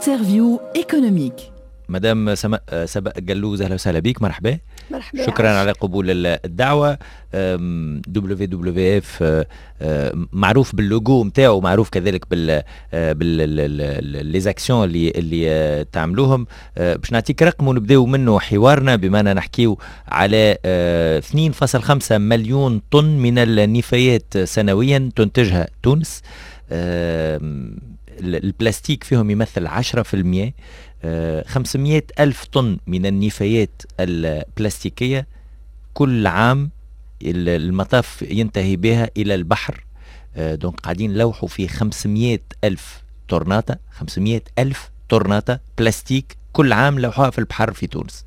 انترفيو ايكونوميك. مدام سبق قلوز، اهلا وسهلا بك. مرحبا. مرحبا. شكرا على قبول الدعوه. WWF معروف باللوجو نتاعو، معروف كذلك لي زاكسيون اللي تعملوهم. باش نعطيك رقم ونبداو منه حوارنا، بما أننا نحكيو على 2.5 مليون طن من النفايات سنويا تنتجها تونس. البلاستيك فيهم يمثل 10%. 500 ألف طن من النفايات البلاستيكية كل عام المطاف ينتهي بها إلى البحر. دونك قاعدين نلوحوا في 500 ألف طرناطة، 500 ألف طرناطة بلاستيك كل عام لوحوها في البحر في تونس.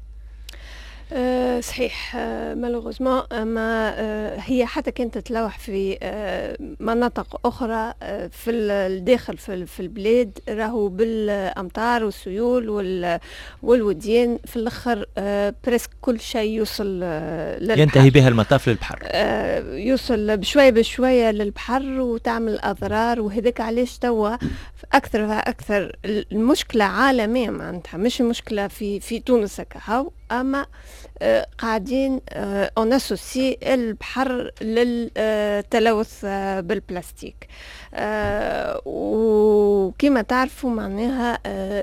صحيح. مالوغوزمون ما هي حتى كانت تتلوح في مناطق أخرى في الداخل في البلاد، راهو بالأمطار والسيول والوديان في الآخر بريسك كل شيء يوصل للبحر، ينتهي بها المطاف للبحر، يوصل بشوية بشوية للبحر وتعمل أضرار. وهذاك علاش توا أكثر المشكلة عالمية، معناتها مش مشكلة في تونس هكا، أما قاعدين اون اسوسي البحر للتلوث بالبلاستيك. وكما تعرفوا معناها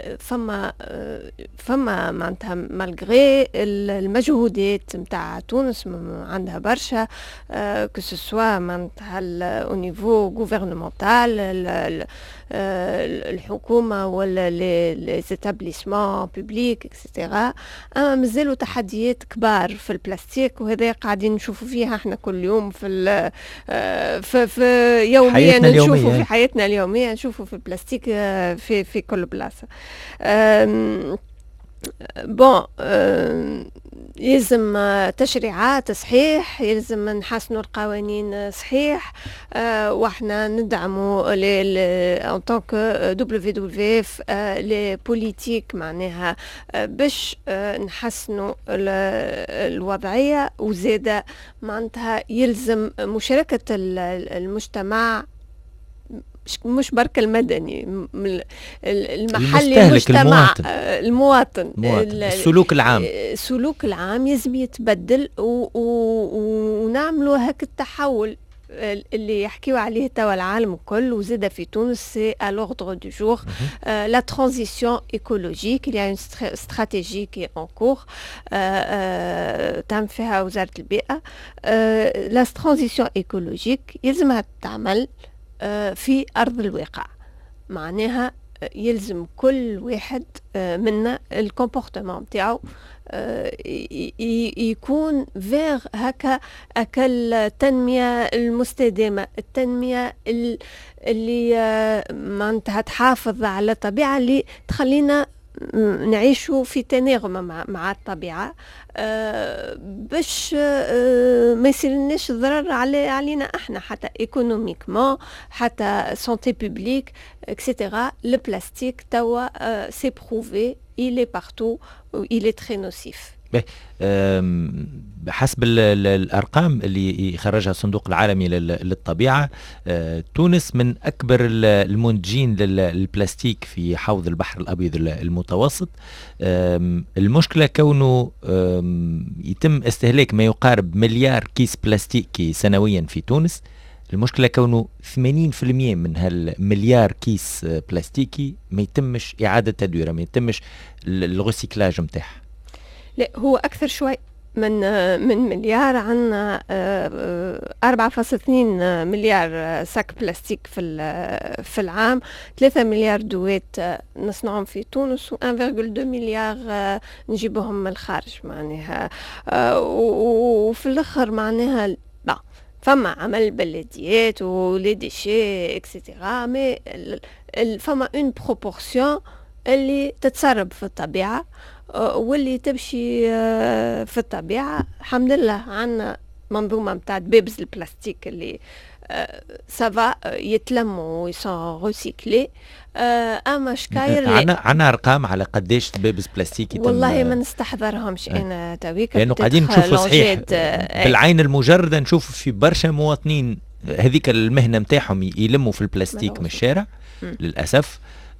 فما معناتها مالغري المجهودات نتاع تونس عندها برشا، كسوا معناتها او نيفو غوفرنمونتال، الحكومه ولا لي زيتابليسمون بوبليك اكسيتيرا، اما مازالوا تحديات كبار في البلاستيك. وهذا قاعدين نشوفوا فيها احنا كل يوم في يوميا نشوفوا في حياتنا اليوميه، نشوفوا في البلاستيك في كل بلاصه. بون، يلزم تشريعات صحيح، يلزم نحسنوا القوانين صحيح، واحنا ندعموا ان طونك WWF لي بوليتيك معناها باش نحسنوا الوضعيه. وزاده معناتها يلزم مشاركه المجتمع، مش برك المدني، المحلي، المجتمع، المواطن. السلوك العام يلزم يتبدل، ونعملوا هاك التحول اللي يحكيوا عليه توا العالم الكل وزاد في تونس. سي à l'ordre du jour la transition écologique. Il y a une stratégie qui est en cours تعمل فيها وزارة البيئة. la transition écologique يلزمها تعمل في أرض الواقع، معناها يلزم كل واحد منا الكومبورتمون نتاعو يكون فيغ هكا التنمية المستدامة، التنمية اللي معناتها تحافظ على الطبيعة، اللي تخلينا نعيشوا في تناغم مع الطبيعة، باش ما يصيرناش ضرر علينا احنا، حتى ايكونوميكمون، حتى سانتي بوبليك اكسيتيرا. البلاستيك توا سي بروفي il est partout, il est très nocif. بحسب الأرقام اللي خرجها الصندوق العالمي للطبيعة، تونس من أكبر المنتجين للبلاستيك في حوض البحر الأبيض المتوسط. المشكلة كونه يتم استهلاك ما يقارب مليار كيس بلاستيكي سنويا في تونس. المشكلة كونه 80% من هالمليار كيس بلاستيكي ما يتمش إعادة تدويره، ما يتمش الغسيكلاج متاعها. لا، هو أكثر شوي من مليار. عنا 4.2 مليار ساك بلاستيك في العام. 3 مليار دوات نصنعهم في تونس، و 1.2 مليار نجيبهم من الخارج معناها. وفي الآخر معناها فما عمل بلديات ولي ديشي اكسيتيرا، مي فما اون بروبورسيون اللي تتسرب في الطبيعة واللي تمشي في الطبيعة. الحمد لله عنا منظومة متاع بيبز البلاستيك اللي سافا يتلموا ويسون روسيكلي. اما شكاير عنا ارقام على قداش بيبز بلاستيك يتم؟ والله ما نستحضرهمش انا تويك، لانه قاعدين نشوفوا صحيح بالعين المجردة، نشوف في برشا مواطنين هذيك المهنة متاعهم يلموا في البلاستيك من الشارع للأسف.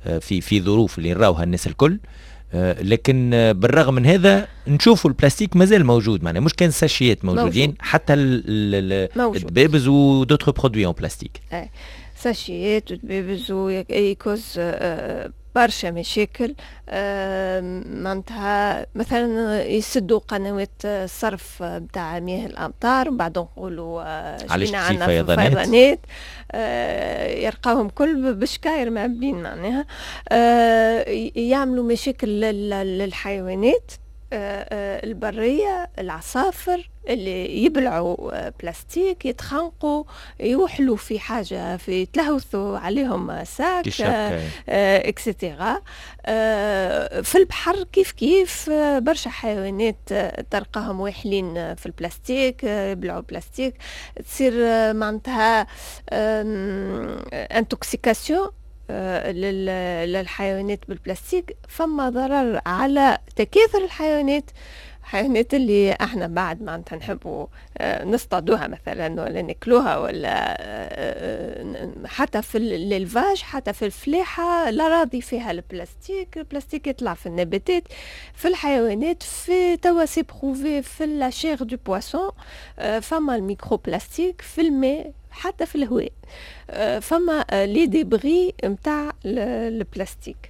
في ظروف اللي نراوها الناس الكل. لكن بالرغم من هذا نشوفوا البلاستيك مازال موجود، معناها مش كان ساشيات موجودين، حتى الدبابز ودوتر برودوي اون بلاستيك. ساشيات ودبابز ويكوز برشا مشاكل. معناتها مثلا يسدوا قنوات الصرف بتاع مياه الامطار وبعد نقولوا شبينا عنا في فيضانات، يرقاهم كل بشكاير معبين معناها. يعملوا مشاكل للحيوانات البرية، العصافر اللي يبلعوا بلاستيك يتخنقوا يوحلوا في حاجة، في يتلهثوا عليهم ساك اكسترا. في البحر كيف برشا حيوانات تلقاهم واحلين في البلاستيك، يبلعوا بلاستيك، تصير معناتها انتوكسيكاسيون للحيوانات بالبلاستيك. فما ضرر على تكاثر الحيوانات اللي احنا بعد معناتها نحبوا نصطادوها مثلا ولا ناكلوها، ولا حتى في الالفاج، حتى في الفلاحه الاراضي فيها البلاستيك يطلع في النباتات، في الحيوانات، في توا سي بروفي في لاشير دو بواسون فما الميكرو بلاستيك في الماء، حتى في الهواء فما لي ديبري نتاع البلاستيك.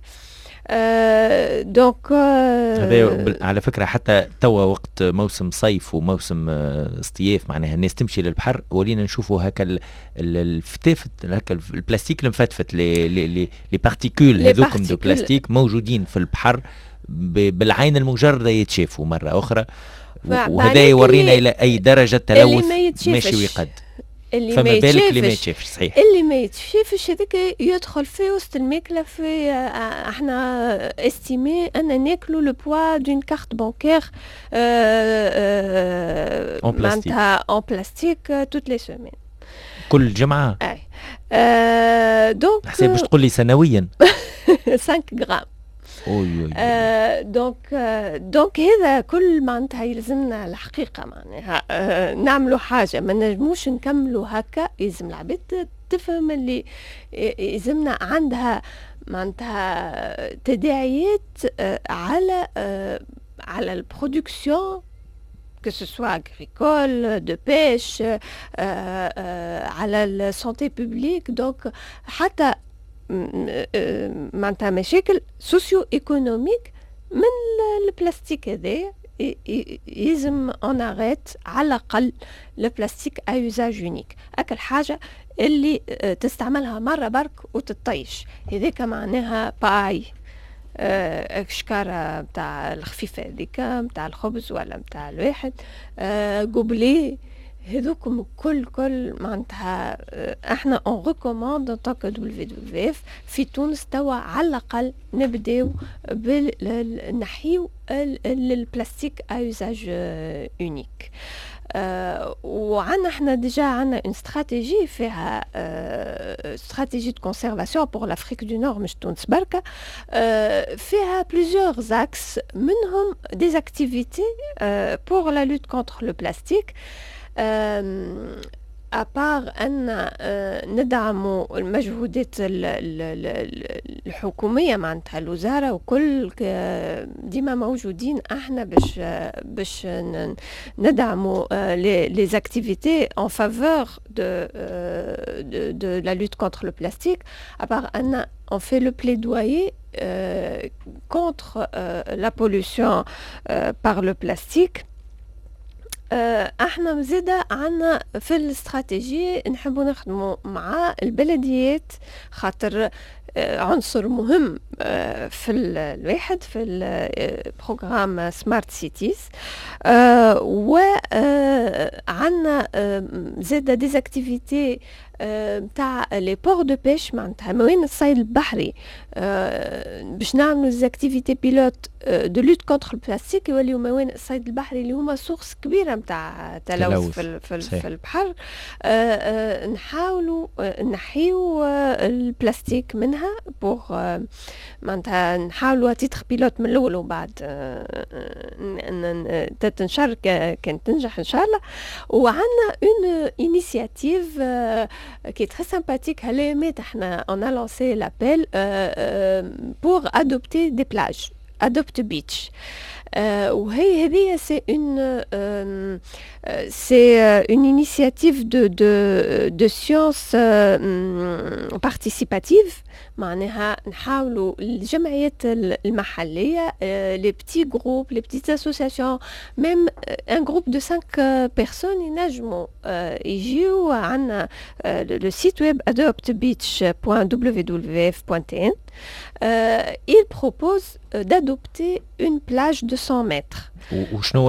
دونك هذا على فكره حتى توا وقت موسم صيف وموسم اصطياف، معناها الناس تمشي للبحر ولينا نشوفوا هكا الفتافت، هكا البلاستيك المفتفت، لي بارتيكول هذوكم دو بلاستيك موجودين في البحر بالعين المجرده يتشافوا مره اخرى، وهذا يورينا الى اي درجه التلوث ماشي ويقد. اللي ما يتشافش صحيح، اللي ما يتشافش هذاك يدخل في وسط الماكله. في احنا استيمي ان ناكلوا لو بوا دون كارت بانكير معناتها اون بلاستيك توت لي سيمين، كل جمعه. دونك حسب باش تقول لي سنويا 5 غرام. دونك هذا كل معناتها يلزمنا الحقيقه معناها نعملوا حاجه، ما نجموش نكملوا هكا. يلزم العباد تفهم اللي يلزمنا عندها معناتها تداعيات على البرودكسيون que ce soit agricole, de pêche, على السانتي بوبليك. دونك حتى معناتها مشاكل سوسيو ايكونوميك من البلاستيك هذا. يلزم اون اريت على الاقل البلاستيك ا يوزاج يونيك، اكل حاجه اللي تستعملها مره برك وتطيش. هذيك معناها باي شكاره بتاع الخفيفه هذيك بتاع الخبز ولا بتاع الواحد قبلي. هذوكم كل معناتها احنا اون ريكوموند ان طاك WWF في تونس توا على الاقل نبداو بالنحيو البلاستيك ا يوزاج يونيك. وعنا احنا ديجا عنا اون استراتيجي فيها استراتيجي دو كونسيرفاسيون بور لافريك دو نور، مش تونس بركه، فيها بليزيور زاكس، منهم دي اكتيفيتي بور لا لوت كونتر لو بلاستيك. أبار أن ندعموا المجهودات الحكومية معناتها الوزارة وكل ديما موجودين احنا باش ندعموا لي زاكتيفيتي en faveur de la lutte contre le plastique. أبار أن on fait le plaidoyer contre la pollution par le plastique. احنا مزيدة عنا في الاستراتيجية نحبوا نخدموا مع البلديات، خاطر عنصر مهم في الواحد في البروغرام سمارت سيتيز. وعنا زيادة ديزاكتيفيتي تاع لي بور دو بيش معناتها موين الصيد البحري، باش نعملوا زاكتيفيتي بيلوت دو لوت كونتر البلاستيك يوليو موين الصيد البحري اللي هما سورس كبيره نتاع تلوث في البحر. نحاولوا نحيو البلاستيك منها بور معناتها نحاولوا تيتر بيلوت من الاول وبعد تنشر كان تنجح ان شاء الله. وعندنا اون انيشياتيف qui est très sympathique. On a lancé l'appel pour adopter des plages. Adopt Beach. C'est une initiative de sciences participative. معناها نحاولوا الجمعيات المحلية les petits groupes, les petites associations, même un groupe de 5 personnes ينجموا يجيوا عنا le site web adoptbeach.wwf.tn. Il propose d'adopter une plage de 100 mètres. وشنو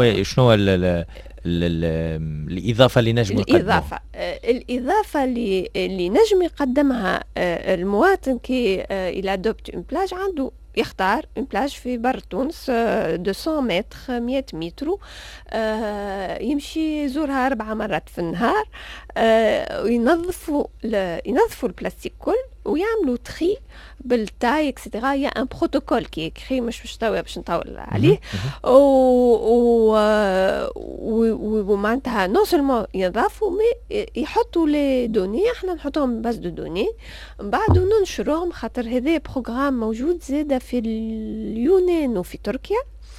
الإضافة اللي نجم نقدمها؟ الإضافة اللي نجم يقدمها المواطن كي il adopte une plage عنده يختار une plage في بر تونس 200 متر 100 متر يمشي يزورها 4 مرات في النهار وينظفوا البلاستيك كل ويعملوا تخي بالتاي اكسيتيرا. يا ان بروتوكول كي اكري مش توا باش نطول عليه ومعناتها نون سولمون ينظفوا مي يحطوا لي دوني احنا نحطوهم باز دو دوني من بعد وننشروهم خاطر هذا بروغرام موجود زاده في اليونان وفي تركيا.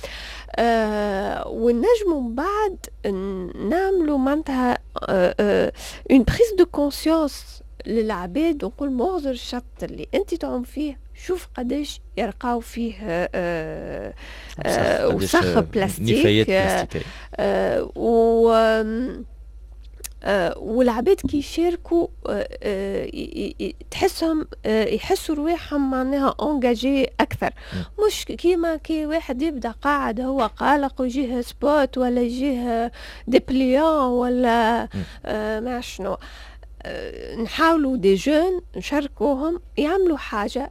ونجموا من بعد نعملوا معناتها اون بريز دو كونسيونس للعباد ونقول مغزر الشط اللي انت تعوم فيه شوف قداش يرقاو فيه وسخ بلاستيك نفايات بلاستيكية والعباد كي يشاركوا تحسهم يحسوا رواحهم معناها انجاجي اكثر. مش كيما كي واحد يبدا قاعد هو قلق ويجيه سبوت ولا يجيه ديبليون ولا ما شنو. نحاولوا دي جون نشاركوهم يعملوا حاجة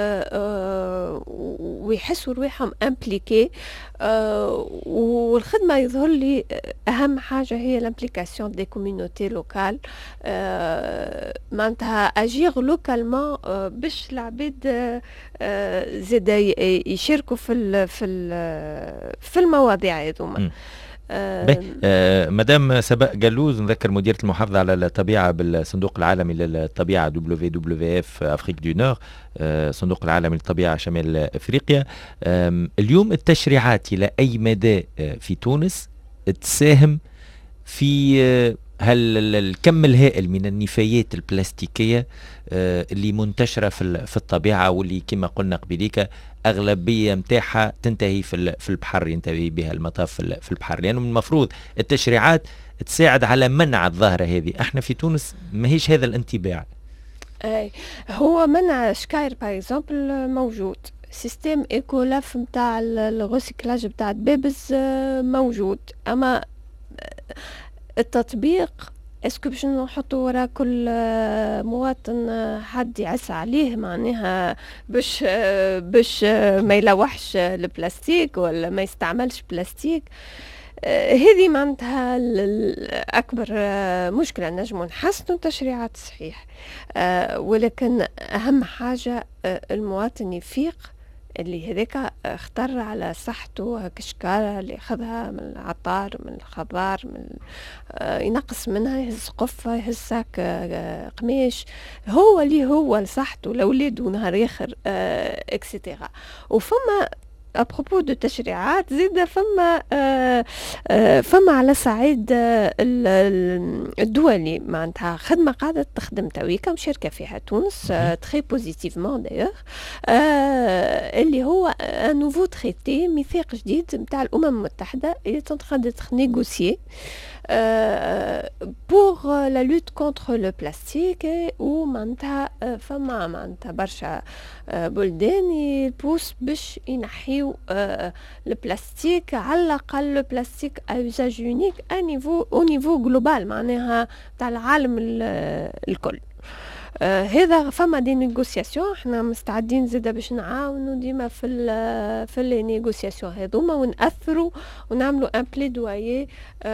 ويحسوا روحهم امبليكي. والخدمة يظهر لي أهم حاجة هي الامبليكاسيون دي كوميونيتي لوكال معناتها أجير لوكالمون باش العباد زاد يشاركوا في المواضيع هذوما. مدام سبق قلوز نذكر مديرة المحافظة على الطبيعة بالصندوق العالمي للطبيعة WWF أفريق دو نور، صندوق العالمي للطبيعة شمال أفريقيا. اليوم التشريعات إلى أي مدى في تونس تساهم في الكم الهائل من النفايات البلاستيكية اللي منتشرة في الطبيعة واللي كما قلنا قبليك أغلبية متاحة تنتهي في البحر، ينتهي بها المطاف في البحر، لأنه من المفروض التشريعات تساعد على منع الظاهرة هذه. احنا في تونس ما هيش هذا الانطباع. هو منع شكاير باغ اكزومبل موجود، سيستم ايكولاف نتاع الغوسيكلاج نتاع الدبابز موجود، اما التطبيق اسكو باش نحطوا ورا كل مواطن حد يعس عليه معناها باش ما يلوحش البلاستيك ولا ما يستعملش بلاستيك. هذه معناتها أكبر مشكلة. نجموا نحسنوا التشريعات صحيح، ولكن أهم حاجة المواطن يفيق اللي هذاك اختار على صحته كشكارة اللي أخذها من العطار من الخضار ينقص منها، يهز قفة يهز ساك قماش، هو اللي هو لصحته لأولاده نهار آخر اكسيتيرا. وفما أبروبو دو تشريعات زيدا فما على صعيد الدولي معناتها خدمة قاعدة تخدم تويكا مشاركة فيها تونس تري بوزيتيفمون دايوغ، اللي هو ان نوفو تريتي ميثاق جديد نتاع الأمم المتحدة اللي تنتخد نيغوسيي pour la lutte contre le plastique. ومعناتها فما معناتها برشا بلدان يبوس باش ينحيو البلاستيك على الأقل البلاستيك à usage unique au niveau global معناها تاع العالم الكل. هذا فما دي نيغوسياسيون احنا مستعدين زيدا باش نعاونوا ديما في لي نيغوسياسيون هذوما ونأثروا ونعملوا ان بليدويي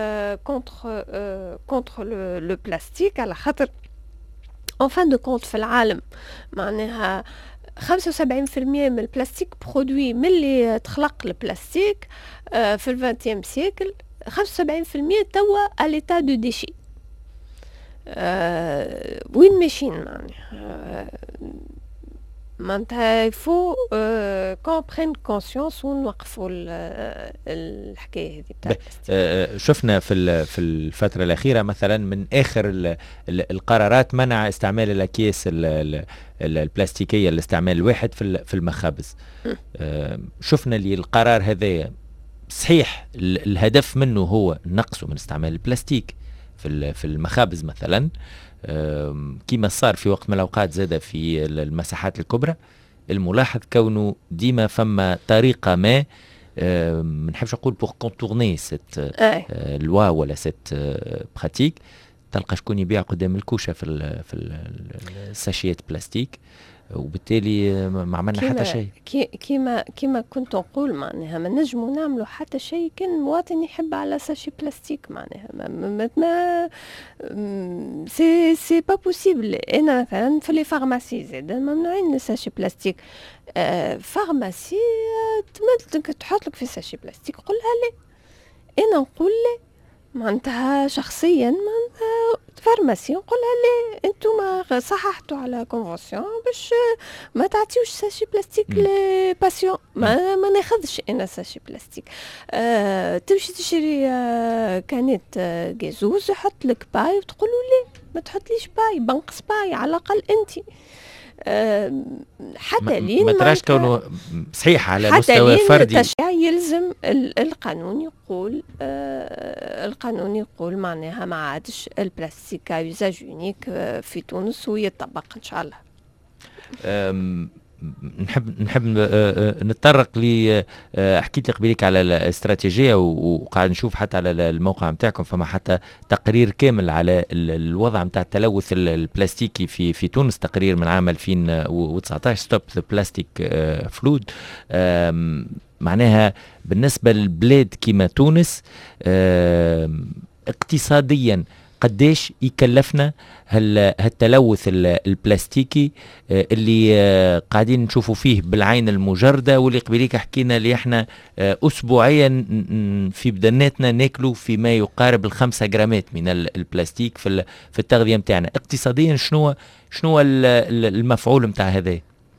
كونتر لو بلاستيك، على خاطر en fin de compte في العالم معناها 75% من البلاستيك برودوي من اللي تخلق البلاستيك في ال20 سيكل 75% توا à l'état de déchet. وين ماشيين معناتها يفو كون برين كونسيونس ونوقفوا الحكايه هذه بتاع شفنا في الفتره الاخيره مثلا من اخر القرارات منع استعمال الاكياس البلاستيكيه الاستعمال الواحد في المخابز. شفنا اللي القرار هذا صحيح الهدف منه هو نقصه من استعمال البلاستيك في المخابز مثلا، كما صار في وقت من الأوقات زاد في المساحات الكبرى. الملاحظ كونه ديما فما طريقة ما منحبش نقول بور كونتورني ست لوا ولا ست براتيك، تلقى شكون يبيع قدام الكوشة في الساشيات بلاستيك، وبالتالي ما عملنا حتى شيء. كيما كنت نقول معناها ما نجموا نعملوا حتى شيء كان مواطن يحب على ساشي بلاستيك معناها ما سي با بوسيبل. انا مثلا في لي فارماسي زاد ممنوعين الساشي بلاستيك. فارماسي تحط لك في ساشي بلاستيك قولها لي، انا نقول لي معناتها شخصيا معناتها فارماسي نقولها لي انتم صححتوا على كونفونسيون باش ما تعطيوش ساشي بلاستيك لي باسيون، ما ناخذش انا ساشي بلاستيك. تمشي تشري كانت جازوز يحط لك باي وتقولوا لي ما تحطليش باي، بنقص باي على الاقل انت. حتى لين ما تراش كونه صحيح على مستوى فردي التشريع يلزم القانون يقول معناها ما عادش البلاستيك يوزاج يونيك في تونس ويطبق ان شاء الله. نحب نتطرق ل حكيت لي قبيلك على الاستراتيجيه، وقاعد نشوف حتى على الموقع نتاعكم فما حتى تقرير كامل على الوضع نتاع التلوث البلاستيكي في تونس، تقرير من عام 2019 ستوب ذا بلاستيك فلود. معناها بالنسبه للبلاد كيما تونس اقتصاديا قديش يكلفنا هالتلوث البلاستيكي اللي قاعدين نشوفوا فيه بالعين المجردة، واللي قبليك حكينا اللي احنا أسبوعيا في بدناتنا ناكلوا فيما يقارب 5 جرامات من البلاستيك في التغذية متاعنا. اقتصاديا شنو المفعول متاع هذا؟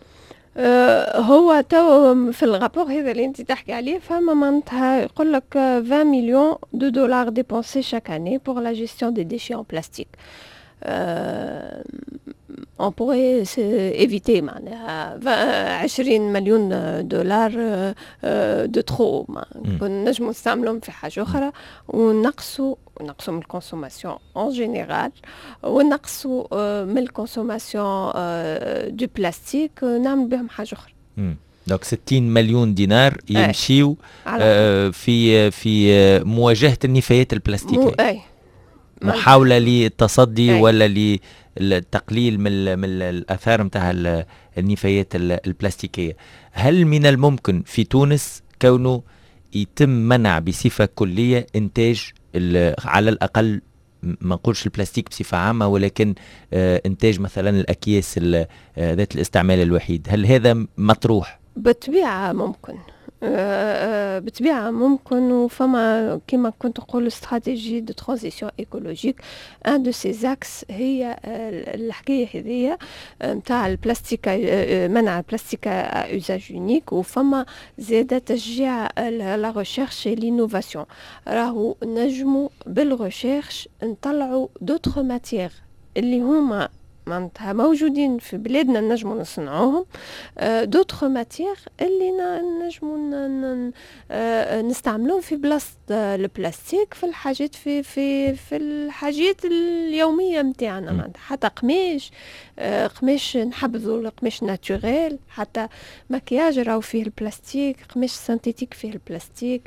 هو تو في الرابور هذا اللي انت تحكي عليه فما معناتها يقول لك 20 مليون دو دولار ديبونسي شاك اني بور لا جيستيون دي ديشي ان بلاستيك. on pourrait éviter معناها 20 مليون دولار دو ترو، نجموا نستعملهم في حاجة أخرى ونقصوا من الكونسوماسيون en général ونقصوا من الكونسوماسيون دو بلاستيك نعمل بهم حاجة أخرى. دونك 60 مليون دينار يمشيوا في مواجهة النفايات البلاستيكية، محاولة للتصدي ولا للتقليل من الآثار متاع النفايات البلاستيكية. هل من الممكن في تونس كونه يتم منع بصفة كلية إنتاج على الأقل ما نقولش البلاستيك بصفة عامة، ولكن إنتاج مثلا الأكياس ذات الاستعمال الوحيد؟ هل هذا مطروح؟ بالطبيعة ممكن وفما كما كنت نقول استراتيجي دو ترانزيسيون ايكولوجيك. ان دو سي زاكس هي الحكايه هذيا نتاع البلاستيك، منع البلاستيك اوزاج يونيك، وفما زاده تشجيع لا ريشيرش اي لينوفاسيون. راهو نجموا بالريشيرش نطلعوا دوطخ ماتيير اللي هما معناتها موجودين في بلادنا نجموا نصنعوهم، دوطخ ماتيير اللي نجموا نستعملوهم في بلاصه البلاستيك في الحاجات في الحاجات اليوميه نتاعنا. معناتها حتى قماش نحبذوا القماش ناتوريل، حتى مكياج راهو فيه البلاستيك، قماش سينتيتيك فيه البلاستيك.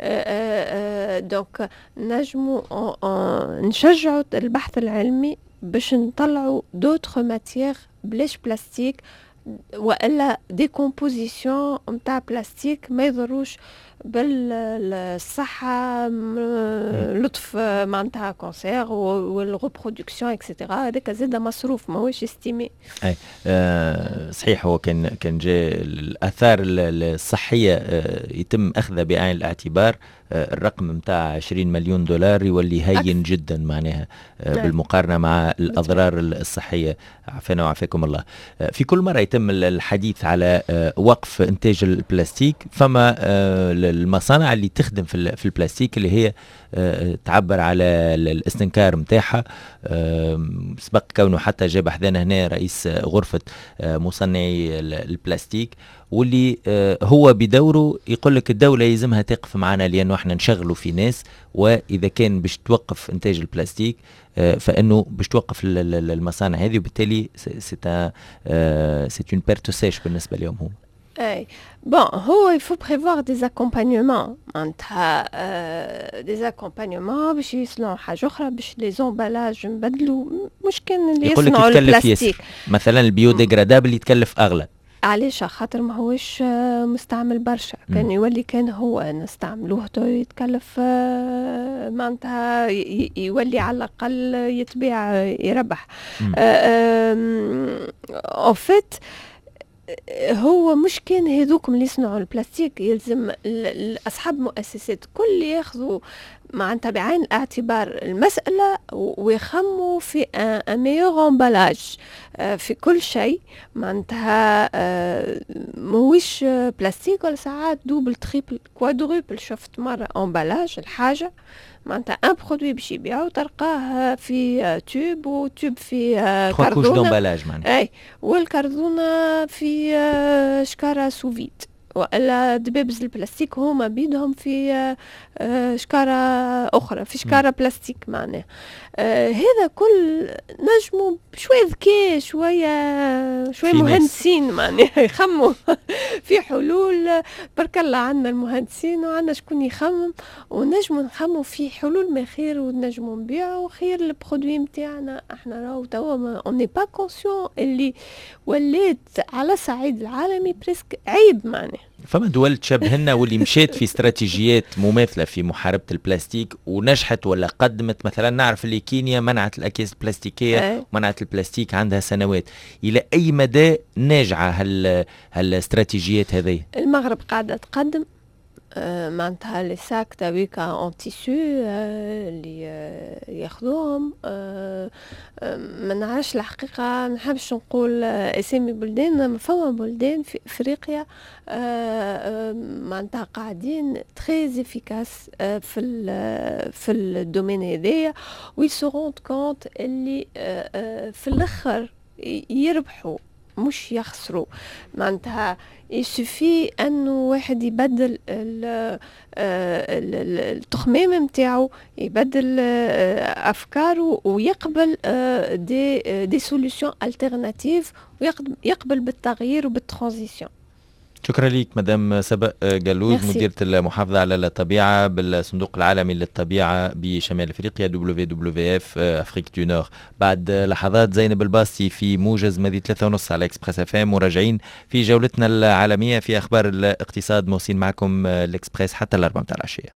دونك نجموا نشجعوا البحث العلمي باش نطلعوا دوطخ ماتيير بلاش بلاستيك، والا ديكومبوزيسيون نتاع بلاستيك ما يضروش بالصحة، لطف معناتها كونسير والريبرودكسيون اكسيتيرا. هذاك زاد مصروف ماهوش استيمي. اي صحيح. هو كان جاء الاثار الصحيه يتم اخذها بعين الاعتبار. الرقم متاع 20 مليون دولار يولي هين جدا معناها بالمقارنه مع الاضرار الصحيه. عافانا وعافاكم الله. في كل مره يتم الحديث على وقف انتاج البلاستيك، فما المصانع اللي تخدم في البلاستيك اللي هي تعبر على الاستنكار متاعها. سبق كونه حتى جاب حذانا هنا رئيس غرفة مصنعي البلاستيك، واللي هو بدوره يقول لك الدولة يلزمها تقف معنا لأنه احنا نشغلوا في ناس، وإذا كان باش توقف إنتاج البلاستيك فإنه باش توقف المصانع هذه، وبالتالي c'est une perte sèche بالنسبة لهم هم. اي بون هو il faut prévoir des accompagnements معناتها des accompagnements باش يصنعوا حاجه اخرى، باش لي زومبالاج نبدلوا. مش كان اللي يصنعوا البلاستيك مثلا البيوديغرادابل يتكلف اغلى. علاش؟ خاطر ماهوش مستعمل برشا. كان يولي كان هو نستعملوه تو يتكلف معناتها يولي على الاقل يتباع يربح. en fait هو مش كان هذوكم اللي يصنعوا البلاستيك يلزم اصحاب المؤسسات كل ياخذوا معناتها بعين الاعتبار المساله ويخموا في ان ميور امبالاج في كل شيء. معناتها ماهوش بلاستيك ولا ساعات دوبل تريبل كوادروبل. شفت مره امبالاج الحاجه معناتها ان برودوي باش يبيعوا تلقاه في توب، وتوب في كرتونه، اي والكرتونه في شكاره سوفيت، والا دبابز البلاستيك هما بيدهم في شكاره اخرى، في شكاره بلاستيك. معناه هذا كل نجموا شويه ذكاء، شويه مهندسين معناه يخموا في حلول. برك الله عندنا المهندسين وعندنا شكون يخمم، ونجموا نخموا في حلول ما خير، ونجموا نبيعوا خير البرودوي نتاعنا. احنا راهو توا اون ني با كونسيون اللي ولات على الصعيد العالمي بريسك عيب. معناه فما دول تشبهنا واللي مشيت في استراتيجيات مماثله في محاربه البلاستيك ونجحت ولا قدمت. مثلا نعرف اللي كينيا منعت الاكياس البلاستيكيه، منعت البلاستيك عندها سنوات. الى اي مدى ناجعه هالاستراتيجيات هذه؟ المغرب قاعده تقدم معناتها لي ساك تاويكا اون تيسو اللي ياخذوهم. ما نعرفش الحقيقه، ما نحبش نقول اسامي بلدان. فما بلدان في افريقيا معناتها قاعدين تري افيكاس في الدومين هذايا، ويسوغون كونت اللي في الاخر يربحوا مش يخسروا. معناتها يسوفي انه واحد يبدل التخمام نتاعو، يبدل افكاره، ويقبل دي سوليوشن التيرناتيف، ويقبل بالتغيير وبالترانزيسيون. شكرا لك مدام سبق جالوز، مديرة المحافظة على الطبيعة بالصندوق العالمي للطبيعة بشمال افريقيا WWF افريك دو نور. بعد لحظات زينب الباستي في موجز مدي 3:30 على اكسبريس اف ام، وراجعين في جولتنا العالمية في اخبار الاقتصاد. موصين معكم الاكسبريس حتى 4 متاع العشية.